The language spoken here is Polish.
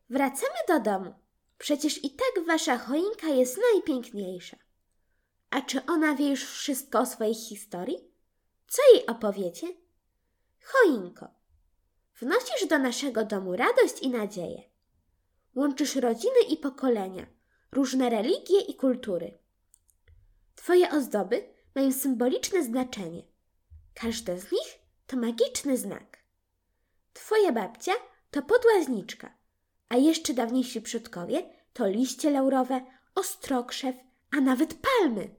Wracamy do domu. Przecież i tak wasza choinka jest najpiękniejsza. A czy ona wie już wszystko o swojej historii? Co jej opowiecie? Choinko, wnosisz do naszego domu radość i nadzieję. Łączysz rodziny i pokolenia, różne religie i kultury. Twoje ozdoby mają symboliczne znaczenie. Każda z nich to magiczny znak. Twoja babcia to podłaźniczka, a jeszcze dawniejsi przodkowie to liście laurowe, ostrokrzew, a nawet palmy.